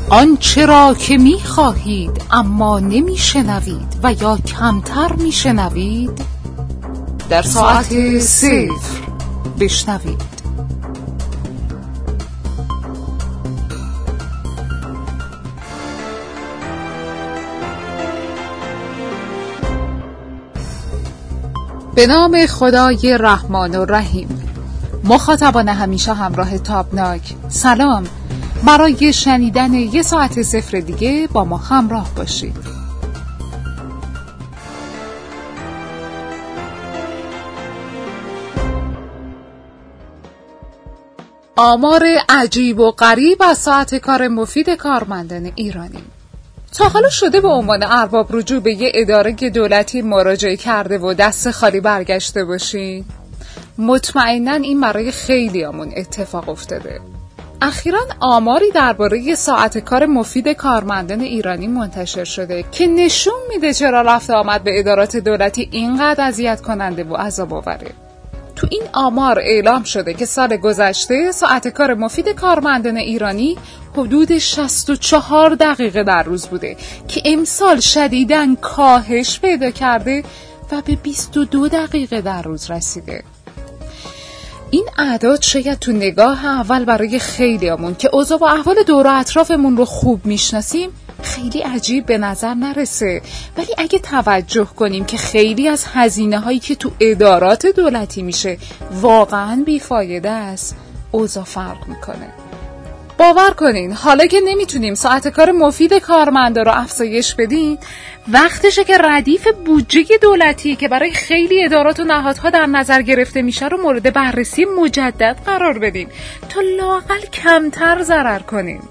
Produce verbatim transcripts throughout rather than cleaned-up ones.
آنچه را که می خواهید اما نمی شنوید و یا کمتر می شنوید در ساعت صفر بشنوید. به نام خدای رحمان و رحیم. مخاطبان همیشه همراه تابناک، سلام. برای شنیدن یه ساعت صفر دیگه با ما همراه باشید. آمار عجیب و غریب از ساعت کار مفید کارمندان ایرانی. تا حالا شده به عنوان ارباب رجوع به یه اداره دولتی مراجعه کرده و دست خالی برگشته باشین؟ مطمئناً این برای خیلیامون اتفاق افتاده. اخیراً آماری درباره ساعت کار مفید کارمندان ایرانی منتشر شده که نشون میده چرا رفت آمد به ادارات دولتی اینقدر اذیت کننده و عذاب آوره. تو این آمار اعلام شده که سال گذشته ساعت کار مفید کارمندان ایرانی حدود شصت و چهار دقیقه در روز بوده که امسال شدیداً کاهش پیدا کرده و به بیست و دو دقیقه در روز رسیده. این اعداد شاید تو نگاه اول برای خیلیامون که اوضاع و احوال دور و اطرافمون رو خوب میشناسیم خیلی عجیب به نظر نرسه، ولی اگه توجه کنیم که خیلی از هزینه هایی که تو ادارات دولتی میشه واقعاً بیفایده است، اوضاع فرق میکنه. باور کنین حالا که نمیتونیم ساعت کار مفید کارمندا رو افزایش بدیم، وقتشه که ردیف بودجه دولتی که برای خیلی ادارات و نهادها در نظر گرفته میشه رو مورد بررسی مجدد قرار بدیم تا لااقل کمتر ضرر کنیم.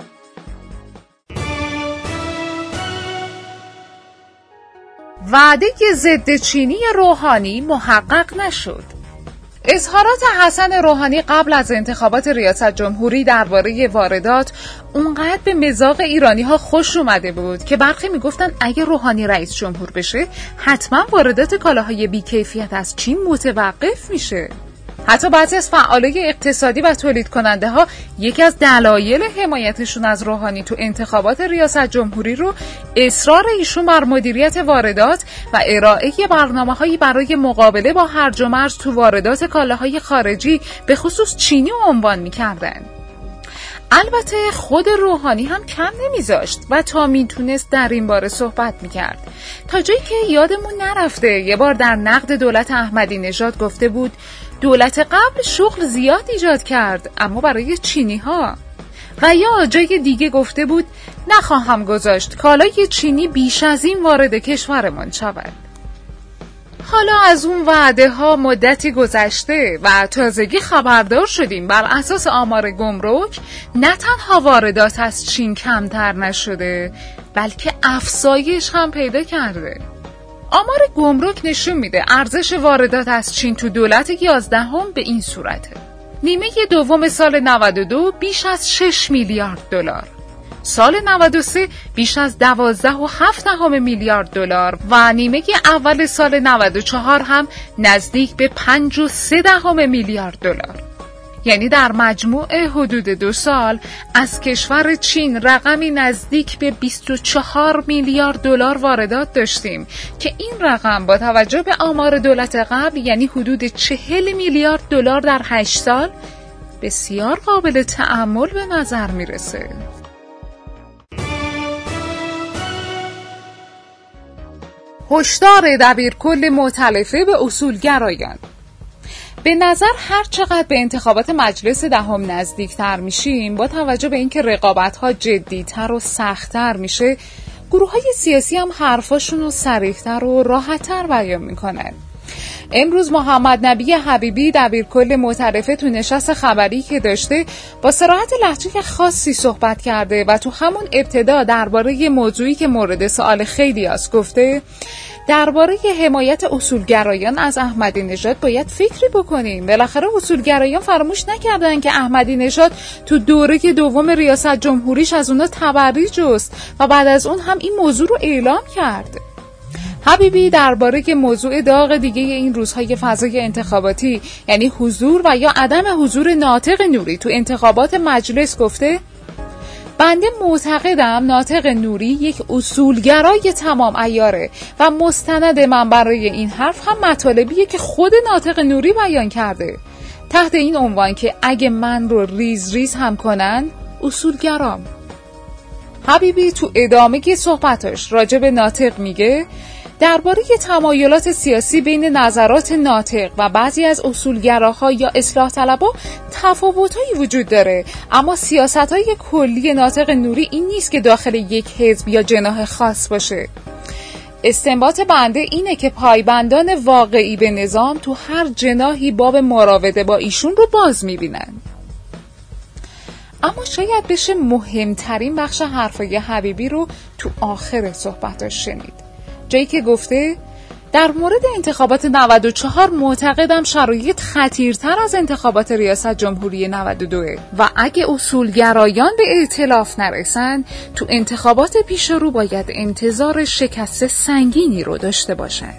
وعده ضد چینی روحانی محقق نشد. اظهارات حسن روحانی قبل از انتخابات ریاست جمهوری درباره واردات اونقدر به مذاق ایرانی ها خوش اومده بود که برخی میگفتن اگه روحانی رئیس جمهور بشه حتما واردات کالاهای بی‌کیفیت از چین متوقف میشه. حتی بعضی از فعالای اقتصادی و تولید کننده ها یکی از دلایل حمایتشون از روحانی تو انتخابات ریاست جمهوری رو اصرار ایشون بر مدیریت واردات و ارائه برنامه‌هایی برای مقابله با هرج و مرج تو واردات کالاهای خارجی به خصوص چینی عنوان می‌کردن. البته خود روحانی هم کم نمیذاشت و تا میتونست در این باره صحبت میکرد، تا جایی که یادمون نرفته یه بار در نقد دولت احمدی نژاد گفته بود دولت قبل شغل زیاد ایجاد کرد اما برای چینی ها، و یا جای دیگه گفته بود نخواهم گذاشت کالای چینی بیش از این وارد کشورمان شود. حالا از اون وعده ها مدتی گذشته و تازگی خبردار شدیم بر اساس آمار گمرک نه تنها واردات از چین کمتر نشده بلکه افزایش هم پیدا کرده. آمار گمرک نشون میده ارزش واردات از چین تو دولت یازدهم به این صورته: نیمه دوم سال نود و دو بیش از شش میلیارد دلار، سال نود و سه بیش از دوازده و هفت دهم میلیارد دلار و نیمه اول سال نود و چهار هم نزدیک به پنج و سه دهم میلیارد دلار. یعنی در مجموع حدود دو سال از کشور چین رقمی نزدیک به بیست و چهار میلیارد دلار واردات داشتیم که این رقم با توجه به آمار دولت قبل یعنی حدود چهل میلیارد دلار در هشت سال بسیار قابل تأمل به نظر میرسه. هشدار دبیرکل مؤتلفه به اصولگرایان. به نظر هر چقدر به انتخابات مجلس دهم نزدیکتر میشیم، با توجه به اینکه رقابت‌ها جدی‌تر و سخت‌تر میشه، گروه‌های سیاسی هم حرفاشون رو صریح‌تر و راحت‌تر بیان میکنن. امروز محمد نبی حبیبی دبیرکل مؤتلفه تو نشست خبری که داشته با صراحت لهجه خاصی صحبت کرده و تو همون ابتدا درباره موضوعی که مورد سوال خیلی است گفته درباره حمایت اصولگرایان از احمدی نژاد باید فکری بکنیم. بالاخره اصولگرایان فراموش نکردن که احمدی نژاد تو دوره دوم ریاست جمهوریش از اونا تبرئه جست و بعد از اون هم این موضوع رو اعلام کرد. حبیبی درباره موضوع داغ دیگه این روزهای فضای انتخاباتی یعنی حضور و یا عدم حضور ناطق نوری تو انتخابات مجلس گفته بنده معتقدم ناطق نوری یک اصولگرای تمام عیاره و مستند من برای این حرف هم مطالبیه که خود ناطق نوری بیان کرده تحت این عنوان که اگه من رو ریز ریز هم کنن اصولگرام. حبیبی تو ادامه صحبتاش راجع به ناطق میگه درباره تمایلات سیاسی بین نظرات ناطق و بعضی از اصولگراها یا اصلاح طلبها تفاوت‌هایی وجود داره، اما سیاست‌های کلی ناطق نوری این نیست که داخل یک حزب یا جناح خاص باشه. استنباط بنده اینه که پایبندان واقعی به نظام تو هر جناحی باب مراوده با ایشون رو باز می‌بینن. اما شاید بشه مهمترین بخش حرفای حبیبی رو تو آخر صحبتاش شنید، جایی که گفته در مورد انتخابات نود و چهار معتقدم شرایط خطیرتر از انتخابات ریاست جمهوری نود و دو و اگه اصولگرایان به ائتلاف نرسن تو انتخابات پیش رو باید انتظار شکست سنگینی رو داشته باشن.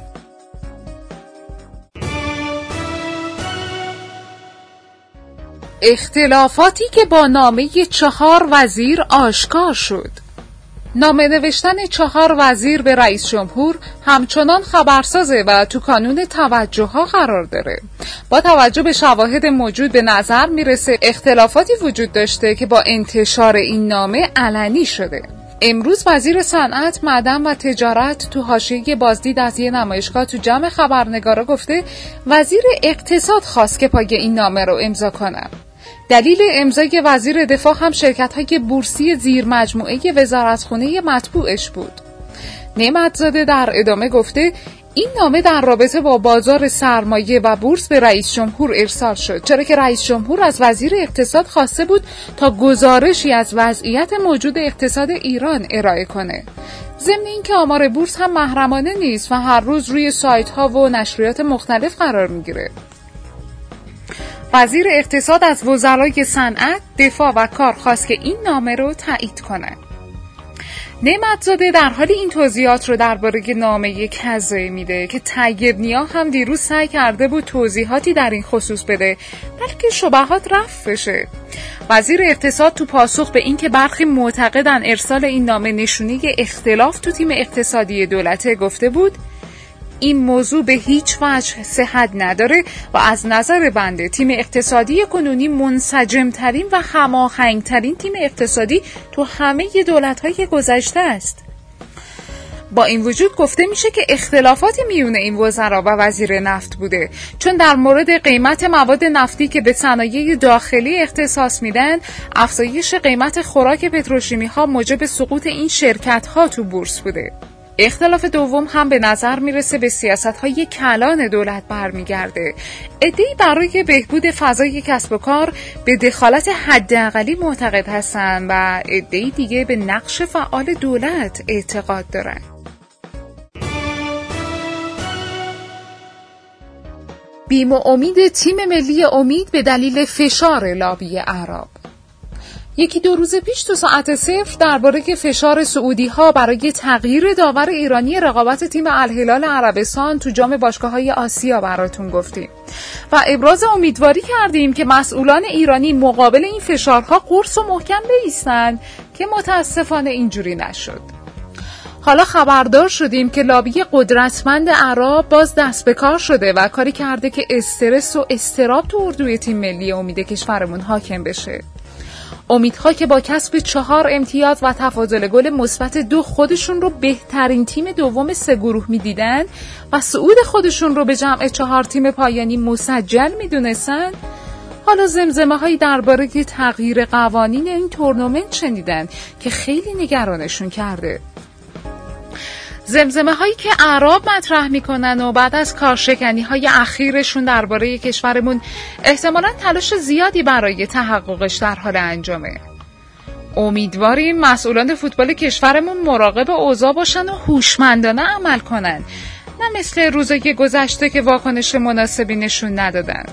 اختلافاتی که با نامه چهار وزیر آشکار شد. نامه نوشتن چهار وزیر به رئیس جمهور همچنان خبرسازه و تو کانون توجه ها قرار داره. با توجه به شواهد موجود به نظر میرسه اختلافاتی وجود داشته که با انتشار این نامه علنی شده. امروز وزیر صنعت، معدن و تجارت تو حاشیه بازدید از یه نمایشگاه تو جمع خبرنگارا گفته وزیر اقتصاد خواست که پای این نامه رو امضا کنه. دلیل امضای وزیر دفاع هم شرکت‌های بورسی زیر مجموعه وزارتخونه مطبوعش بود. نعمتزاده در ادامه گفته این نامه در رابطه با بازار سرمایه و بورس به رئیس جمهور ارسال شد، چرا که رئیس جمهور از وزیر اقتصاد خواسته بود تا گزارشی از وضعیت موجود اقتصاد ایران ارائه کنه. ضمن اینکه آمار بورس هم محرمانه نیست و هر روز روی سایت‌ها و نشریات مختلف قرار می‌گیره. وزیر اقتصاد از وزرای صنعت، دفاع و کار خواست که این نامه رو تایید کنه. نعمتزاده در حال این توضیحات رو درباره نامه کذایی میده که طیب‌نیا هم دیروز سعی کرده بود توضیحاتی در این خصوص بده بلکه شبهات رفع بشه. وزیر اقتصاد تو پاسخ به این که برخی معتقدن ارسال این نامه نشونه اختلاف تو تیم اقتصادی دولته گفته بود این موضوع به هیچ وجه صحت نداره و از نظر بنده تیم اقتصادی کنونی منسجمترین و هماهنگترین تیم اقتصادی تو همه دولت‌های گذشته است. با این وجود گفته میشه که اختلافاتی میونه این وزرا و وزیر نفت بوده، چون در مورد قیمت مواد نفتی که به صنایع داخلی اختصاص میدن افزایش قیمت خوراک پتروشیمی ها موجب سقوط این شرکت ها تو بورس بوده. اختلاف دوم هم به نظر میرسه به سیاست‌های کلان دولت برمیگرده. عده‌ای برای بهبود فضای کسب و کار به دخالت حداقلی معتقد هستن و عده‌ای دیگه به نقش فعال دولت اعتقاد دارن. بیم و امید تیم ملی امید به دلیل فشار لابی اعراب. یکی دو روز پیش تو ساعت صفر درباره فشار سعودی ها برای تغییر داور ایرانی رقابت تیم الهلال عربستان تو جام باشگاه‌های آسیا براتون گفتیم و ابراز امیدواری کردیم که مسئولان ایرانی مقابل این فشارها قرص و محکم بایستند که متاسفانه اینجوری نشد. حالا خبردار شدیم که لابی قدرتمند اعراب باز دست به کار شده و کاری کرده که استرس و اضطراب تو اردوی تیم ملی امید کشورمون حاکم بشه. امیدها که با کسب چهار امتیاز و تفاضل گل مثبت دو خودشون رو بهترین تیم دوم سه گروه می‌دیدن و صعود خودشون رو به جمع چهار تیم پایانی مسجل می‌دونستن، حالا زمزمه‌هایی درباره تغییر قوانین این تورنمنت شنیدن که خیلی نگرانشون کرده. زمزمه هایی که اعراب مطرح میکنن و بعد از کارشکنی های اخیرشون درباره کشورمون احتمالاً تلاش زیادی برای تحققش در حال انجامه. امیدواریم مسئولان فوتبال کشورمون مراقب اوضاع باشن و هوشمندانه عمل کنن، نه مثل روزای گذشته که واکنش مناسبی نشون ندادن.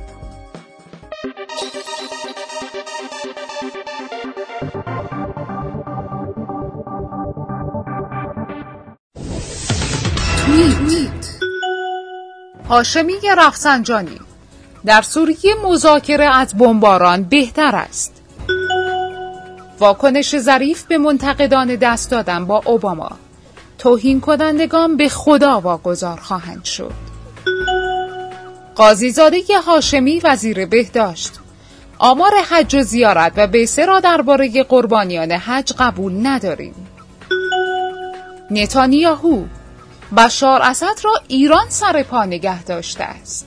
هاشمی رفسنجانی: در سوریه مذاکره از بمباران بهتر است. واکنش ظریف به منتقدان دست دادن با اوباما. توهین کنندگان به خدا واگذار خواهند شد. قاضی زاده هاشمی وزیر بهداشت: آمار حج و زیارت و بعثه را درباره قربانیان حج قبول نداریم. نتانیاهو: بشار اسد را ایران سر پا نگه داشته است.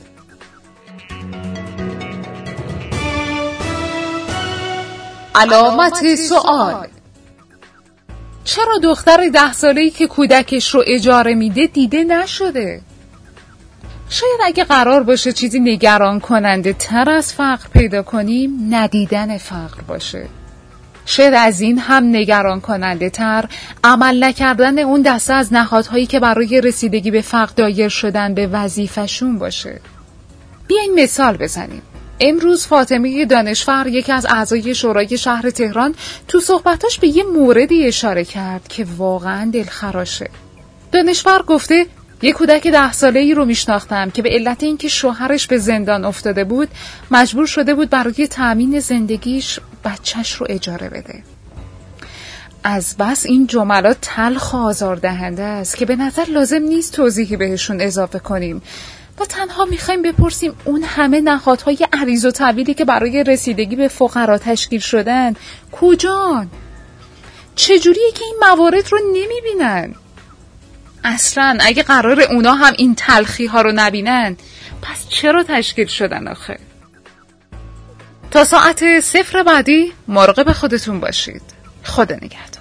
علامت سوال: چرا دختر ده ساله‌ای که کودکش رو اجاره میده دیده نشده؟ شاید اگه قرار باشه چیزی نگران کننده تر از فقر پیدا کنیم، ندیدن فقر باشه. شاید از این هم نگران کننده تر عمل نکردن اون دسته از نهادهایی که برای رسیدگی به فقر دایر شدن به وظیفه‌شون باشه. بیاین مثال بزنیم. امروز فاطمه دانشفر، یکی از اعضای شورای شهر تهران، تو صحبتاش به یه موردی اشاره کرد که واقعاً دلخراشه. دانشفر گفته یه کودک ده ساله‌ای رو میشناختم که به علت اینکه شوهرش به زندان افتاده بود مجبور شده بود برای تأمین زندگیش بچهش رو اجاره بده. از بس این جملات تلخ و آزاردهنده است که به نظر لازم نیست توضیحی بهشون اضافه کنیم و تنها میخوایم بپرسیم اون همه نهادهای عریض و طویلی که برای رسیدگی به فقرا تشکیل شدن کجان؟ چجوریه که این موارد رو نمیبینن؟ اصلاً اگه قرار اونا هم این تلخی ها رو نبینن، پس چرا تشکیل شدن آخه؟ تا ساعت صفر بعدی مراقب خودتون باشید. خدا نگهدار.